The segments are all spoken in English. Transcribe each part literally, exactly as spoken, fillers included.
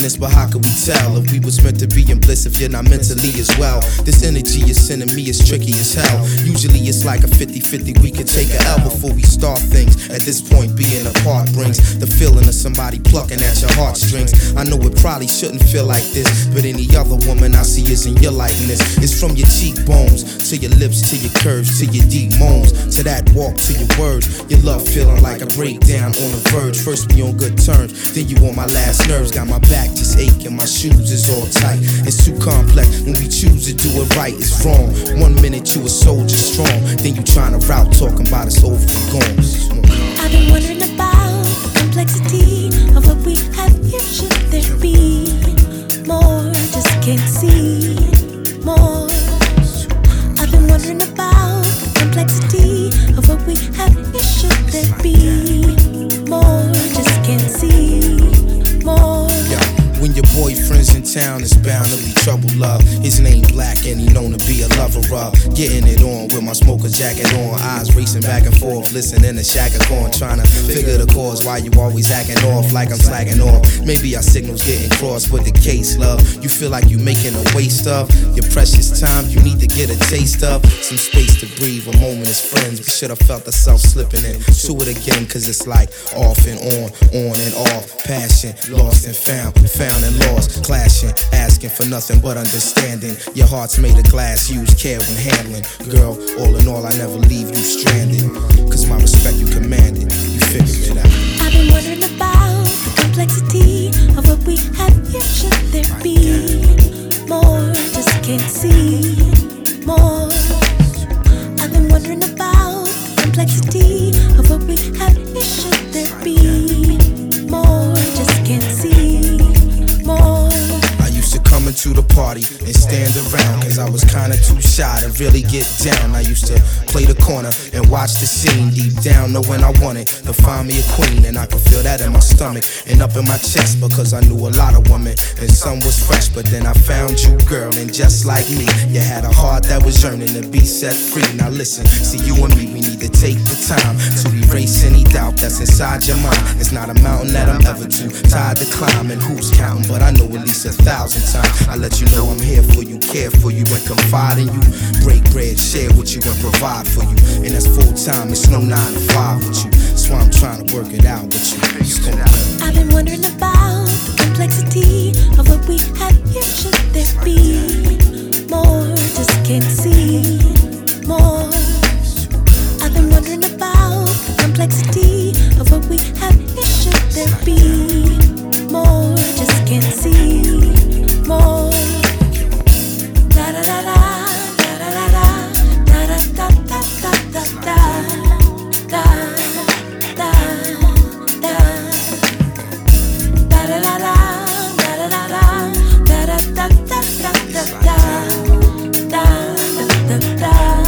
this, but how could we tell if we was meant to be in bliss if you're not mentally as well? This energy you're sending me is tricky as hell. Usually it's like a fifty-fifty, we could take a L before we start things. At this point, being apart brings the feeling of somebody plucking at your heartstrings. I know it probably shouldn't feel like this, but any other woman I see is in your likeness. It's from your cheekbones to your lips, to your curves, to your deep moans, to that walk, to your words. Your love feeling like a breakdown on the verge. First we on good terms, then you on my last nerves. Got my back just aching, my shoes is all tight. It's too complex when we choose to do it right. It's wrong. One minute you a soldier strong, then you trying to route talking about it's over and gone. I've been wondering about the complexity of what we have here. Should there be more? Just can't see more. I've been wondering about the complexity of what we have here. Should there be more? Just can't see more. Yeah. When your boyfriend's in town, it's bound to be trouble, love. His name Black and he known to be a lover of getting it on with my smoker jacket on. Eyes racing back and forth, listening to Shaka Khan, trying to figure the cause why you always acting off like I'm slacking off. Maybe our signals getting crossed with the case, love. You feel like you making a waste of your precious time. You need to get a taste of some space to breathe, a moment as friends. We should have felt ourselves slipping into it again, cause it's like off and on, on and off. Passion, lost and found, found and lost, clashing, asking for nothing but understanding. Your heart's made of glass, use care when handling. Girl, all in all, I never leave you stranded, cause my respect you commanded. You figured it out. I've been wondering about the complexity of what we have here. Should there be more? Just can't see more. I've been wondering about the complexity of what we have here. Should there be more? Just can't see more. I used to come into the party and stand around, cause I was kinda too shy to really get down. I used to play the corner and watch the scene, deep down knowing I wanted to find me a queen. And I could feel that in my stomach and up in my chest, because I knew a lot of women and some was fresh. But then I found you, girl, and just like me, you had a heart that was yearning to be set free. Now listen, see, you and me, we need to take the time to erase any doubt that's inside your mind. It's not a mountain that I'm ever too tired to climb, and who's counting, but I know at least a thousand times I let you know I'm here for you, care for you, and confide in you. Break bread, share with you, and provide for you. And that's full time, it's no nine to five with you. That's why I'm trying to work it out with you. I've been wondering about the complexity of what we have here. Should there be more? Just can't see more. I've been wondering about the complexity of what we have here. Should there be more? Just can't see more. Da da da da, da da da da, da da da da da da, da da da, da da da da, da da da da, da da da da da da, da da da da.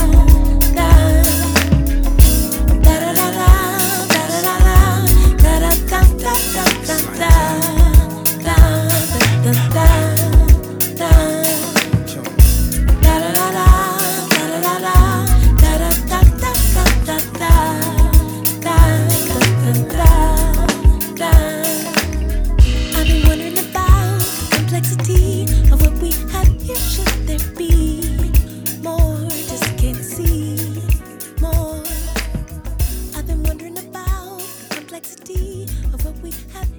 Of what we have here. Should there be more? Just can't see more. I've been wondering about the complexity of what we have